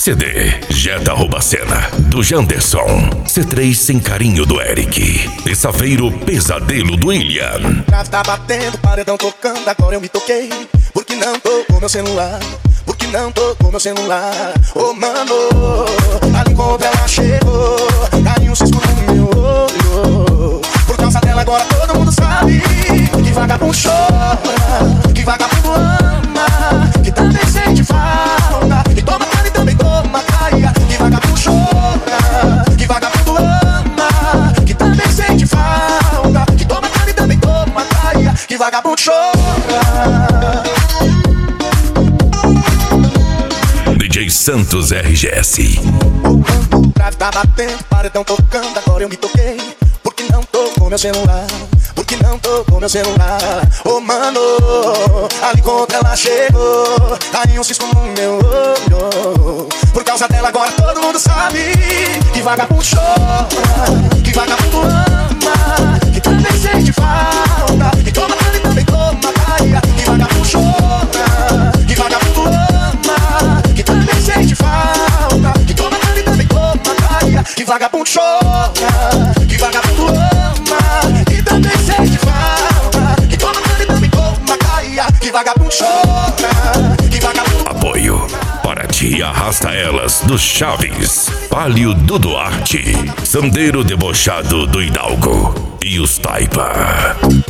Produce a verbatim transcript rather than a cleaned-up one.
C D Jetta Roubacena, do Janderson. C três Sem Carinho, do Eric. Terça-feira, Pesadelo, do William. Grave tá batendo, paredão tocando, agora eu me toquei. Porque não tocou meu celular, porque não tocou meu celular. Ô oh, mano, ali enquanto ela chegou, caiu um cisco no meu olho. Por causa dela agora todo mundo sabe que vagabundo chora, que vagabundo ama, que também sente falta, e toma cara e também toma caia. Que vagabundo chora, que vagabundo ama, que também sente falta, que toma cara e também toma caia. Que vagabundo chora. D J Santos R G S. O grave tá batendo, paredão tocando, agora eu me toquei. Porque não tocou meu celular, porque não tocou meu celular. Ô oh, mano, ali quando ela chegou, caiu um cisco no meu olho. Por causa dela agora todo mundo sabe que vagabundo chora, que vagabundo ama, que também sente falta, e toma cara e também toma caia. Que vagabundo chora, que vagabundo ama, que também sente falta, que toma cara e também toma caia. Que vagabundo chora, que vagabundo ama, que também sente falta, que toma cara e também toma caia. Que vagabundo chora, que vagabundo. Apoio Paraty Arrasta Elas, do Chaves. Palio do Duarte. Sandeiro Debochado, do Hidalgo. E os Taipa.